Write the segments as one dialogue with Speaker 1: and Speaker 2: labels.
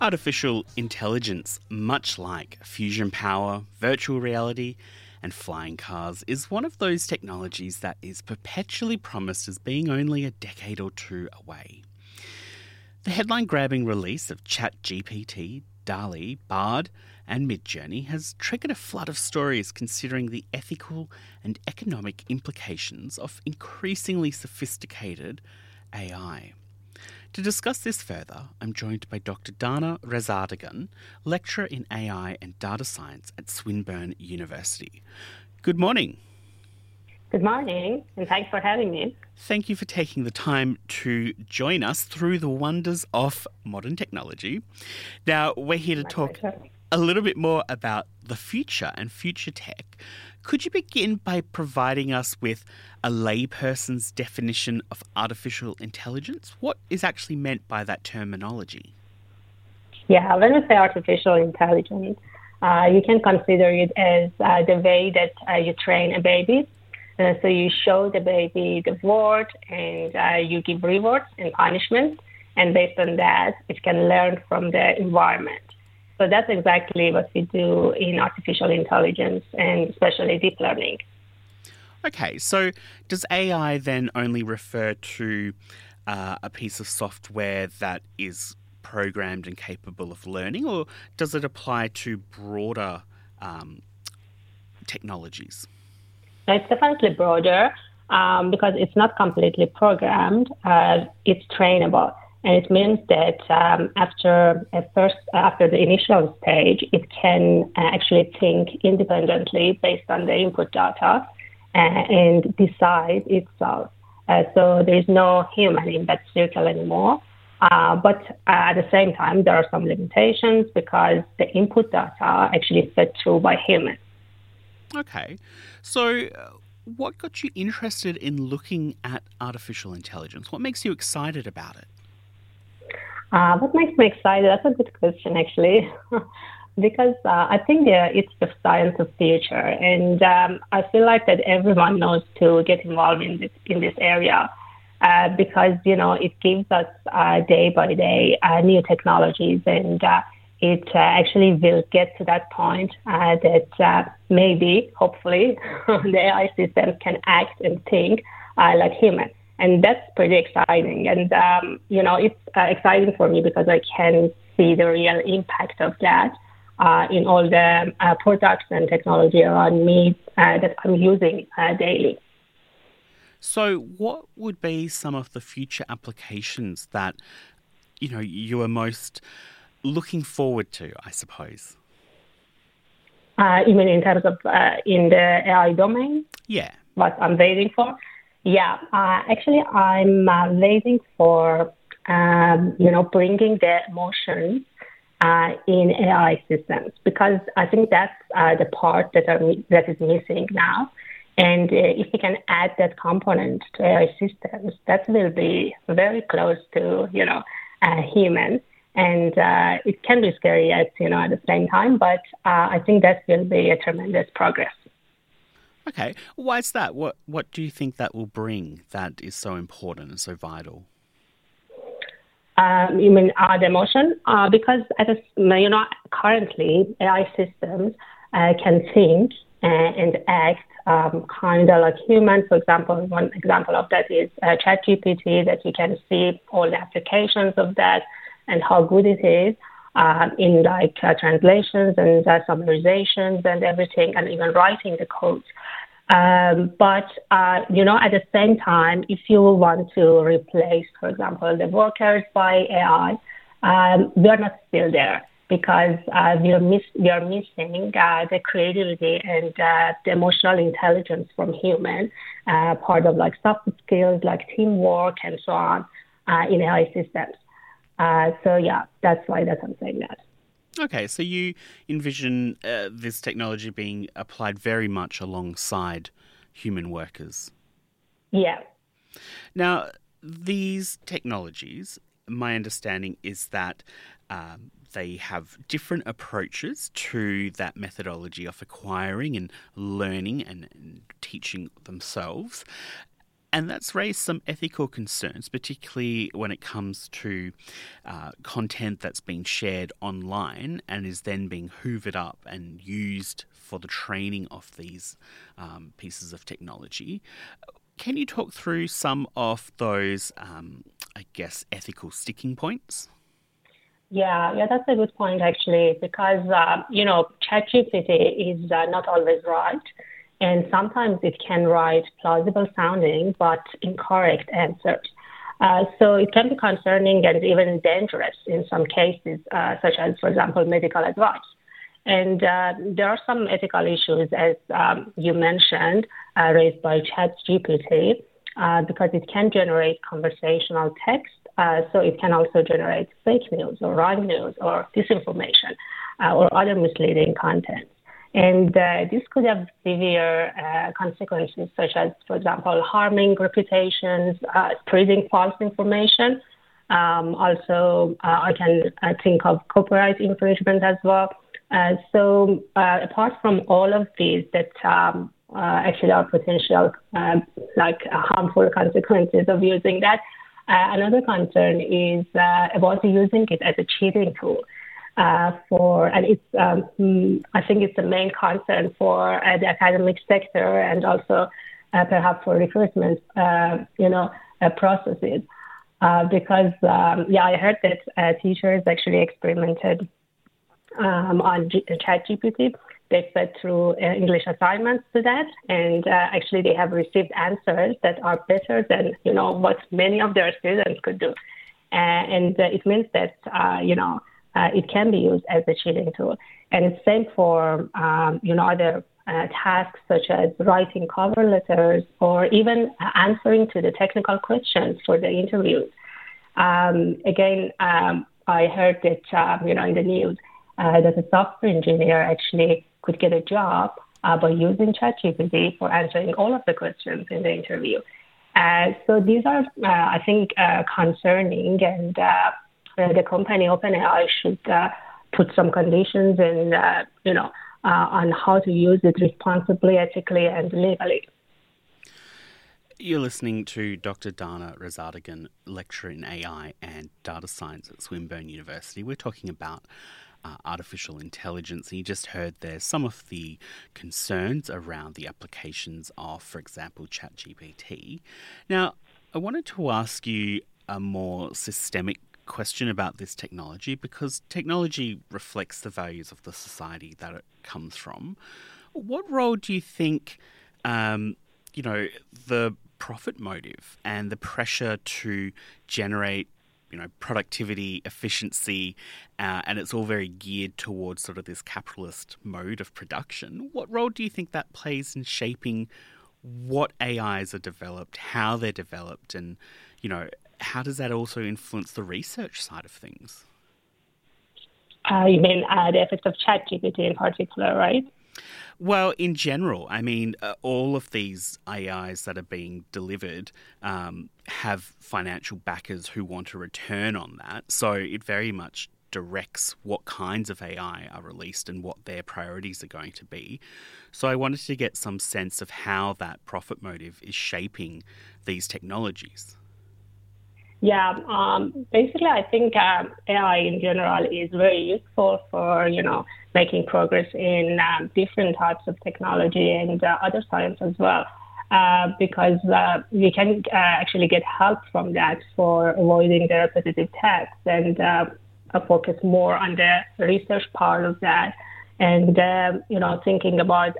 Speaker 1: Artificial intelligence, much like fusion power, virtual reality, and flying cars, is one of those technologies that is perpetually promised as being only a decade or two away. The headline-grabbing release of ChatGPT, DALL-E, Bard, and Midjourney has triggered a flood of stories considering the ethical and economic implications of increasingly sophisticated AI. To discuss this further, I'm joined by Dr. Dana Rezardagan, lecturer in AI and data science at Swinburne University. Good morning.
Speaker 2: Good morning, and thanks for having me.
Speaker 1: Thank you for taking the time to join us through the wonders of modern technology. Now, we're here to talk a little bit more about the future and future tech. Could you begin by providing us with a layperson's definition of artificial intelligence? What is actually meant by that terminology?
Speaker 2: Yeah, when we say artificial intelligence, you can consider it as the way that you train a baby. So you show the baby the world and you give rewards and punishments. And based on that, it can learn from the environment. So that's exactly what we do in artificial intelligence and especially deep learning.
Speaker 1: Okay, so does AI then only refer to a piece of software that is programmed and capable of learning, or does it apply to broader technologies?
Speaker 2: It's definitely broader because it's not completely programmed. It's trainable. And it means that after the initial stage, it can actually think independently based on the input data and decide itself. So there is no human in that circle anymore. But at the same time, there are some limitations because the input data are actually fed through by humans.
Speaker 1: Okay. So what got you interested in looking at artificial intelligence? What makes you excited about it?
Speaker 2: What makes me excited? That's a good question, actually, because I think it's the science of future, and I feel like that everyone knows to get involved in this area because it gives us day by day new technologies, and it actually will get to that point that maybe, hopefully, the AI systems can act and think like humans. And that's pretty exciting. And, it's exciting for me because I can see the real impact of that in all the products and technology around me that I'm using daily.
Speaker 1: So what would be some of the future applications that, you are most looking forward to, I suppose?
Speaker 2: You mean in terms of in the AI domain?
Speaker 1: Yeah.
Speaker 2: What I'm waiting for? Yeah, actually, I'm waiting for, bringing the emotions in AI systems because I think that's the part that is missing now. And if we can add that component to AI systems, that will be very close to, human. And it can be scary at the same time, but I think that will be a tremendous progress.
Speaker 1: Okay, why is that? What do you think that will bring that is so important and so vital?
Speaker 2: You mean the emotion? Because currently AI systems can think and act kind of like humans. For example, one example of that is ChatGPT, that you can see all the applications of that and how good it is in translations and summarizations and everything, and even writing the codes. But at the same time, if you want to replace, for example, the workers by AI, we are not still there because we are missing the creativity and the emotional intelligence from human, part of soft skills like teamwork and so on in AI systems. That's why I'm saying that.
Speaker 1: Okay, so you envision this technology being applied very much alongside human workers.
Speaker 2: Yeah.
Speaker 1: Now, these technologies, my understanding is that they have different approaches to that methodology of acquiring and learning and teaching themselves. And that's raised some ethical concerns, particularly when it comes to content that's being shared online and is then being hoovered up and used for the training of these pieces of technology. Can you talk through some of those, ethical sticking points?
Speaker 2: Yeah, that's a good point actually, because ChatGPT is not always right, and sometimes it can write plausible sounding but incorrect answers. So it can be concerning and even dangerous in some cases, such as, for example, medical advice. And there are some ethical issues, as you mentioned, raised by ChatGPT, because it can generate conversational text. So it can also generate fake news or wrong news or disinformation or other misleading content. And this could have severe consequences, such as, for example, harming reputations, spreading false information. Also, I can think of copyright infringement as well. So apart from all of these that actually are potential harmful consequences of using that, another concern is about using it as a cheating tool. And it's, I think it's the main concern for the academic sector and also perhaps for recruitment, processes. Because I heard that teachers actually experimented on ChatGPT. They fed through English assignments to that, and actually they have received answers that are better than what many of their students could do. And it means that it can be used as a cheating tool. And it's same for other tasks such as writing cover letters or even answering to the technical questions for the interviews. Again, I heard that in the news that a software engineer actually could get a job by using ChatGPT for answering all of the questions in the interview. So these are, I think, concerning, and the company OpenAI should put some conditions and on how to use it responsibly, ethically, and legally.
Speaker 1: You're listening to Dr. Dana Razadagan, lecturer in AI and data science at Swinburne University. We're talking about artificial intelligence, and you just heard there some of the concerns around the applications of, for example, ChatGPT. Now, I wanted to ask you a more systemic question about this technology, because technology reflects the values of the society that it comes from. What role do you think, the profit motive and the pressure to generate productivity, efficiency, and it's all very geared towards sort of this capitalist mode of production. What role do you think that plays in shaping what AIs are developed, how they're developed, and, how does that also influence the research side of things?
Speaker 2: You mean the effect of ChatGPT in particular, right?
Speaker 1: Well, in general, I mean, all of these AIs that are being delivered have financial backers who want a return on that. So it very much directs what kinds of AI are released and what their priorities are going to be. So I wanted to get some sense of how that profit motive is shaping these technologies.
Speaker 2: Yeah, basically, I think AI in general is very useful for, making progress in different types of technology and other science as well, because we can actually get help from that for avoiding the repetitive tasks and focus more on the research part of that, and thinking about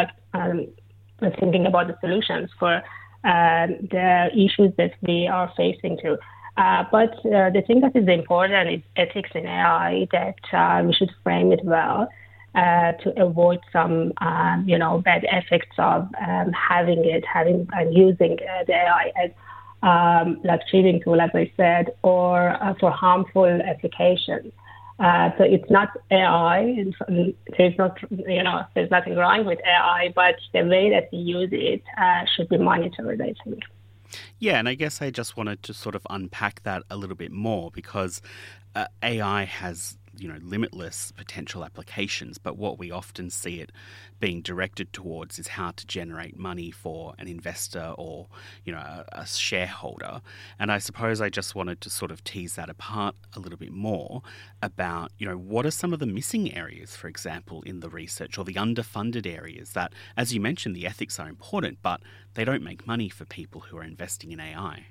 Speaker 2: the solutions for the issues that we are facing too. But the thing that is important is ethics in AI, that we should frame it well to avoid some, bad effects of having and using the AI as cheating tool, as I said, or for harmful applications. So it's not AI. There's nothing wrong with AI, but the way that we use it should be monitored, I think.
Speaker 1: Yeah, and I guess I just wanted to sort of unpack that a little bit more, because AI has limitless potential applications, but what we often see it being directed towards is how to generate money for an investor or, a shareholder. And I suppose I just wanted to sort of tease that apart a little bit more about, what are some of the missing areas, for example, in the research, or the underfunded areas that, as you mentioned, the ethics are important, but they don't make money for people who are investing in AI.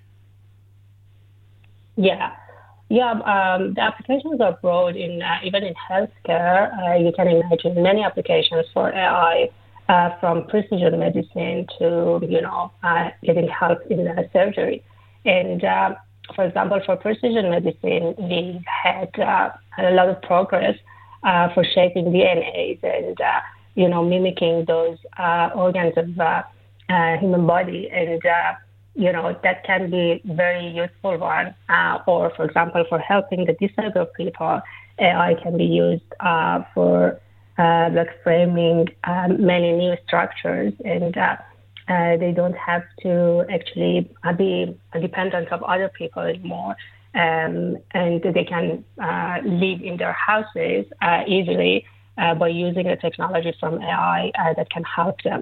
Speaker 2: Yeah. The applications are broad even in healthcare. You can imagine many applications for AI, from precision medicine to getting help in surgery. And for example, for precision medicine, we had a lot of progress for shaping DNAs and mimicking those organs of human body, and that can be very useful one. Or, for example, for helping the disabled people, AI can be used for framing many new structures, and they don't have to actually be dependent of other people anymore, and they can live in their houses easily by using the technology from AI that can help them.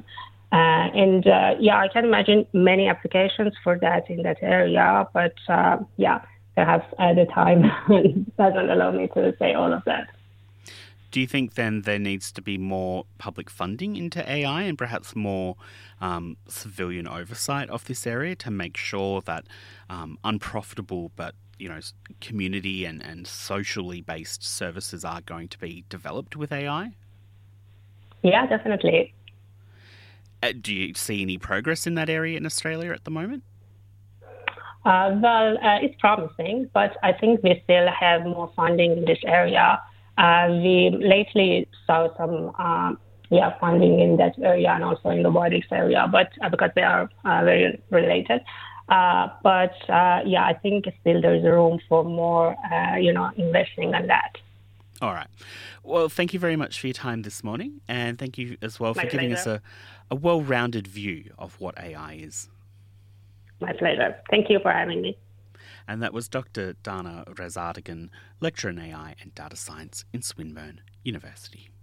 Speaker 2: I can imagine many applications for that in that area, but perhaps the time doesn't allow me to say all of that.
Speaker 1: Do you think then there needs to be more public funding into AI and perhaps more civilian oversight of this area to make sure that unprofitable but community and socially based services are going to be developed with AI?
Speaker 2: Yeah, definitely.
Speaker 1: Do you see any progress in that area in Australia at the moment?
Speaker 2: It's promising, but I think we still have more funding in this area. We lately saw some funding in that area and also in the robotics area, but because they are very related. I think still there's room for more, investing in that.
Speaker 1: All right. Well, thank you very much for your time this morning, and thank you as well for giving us a well-rounded view of what AI is.
Speaker 2: My pleasure. Thank you for having me.
Speaker 1: And that was Dr. Dana Rezardigan, lecturer in AI and data science in Swinburne University.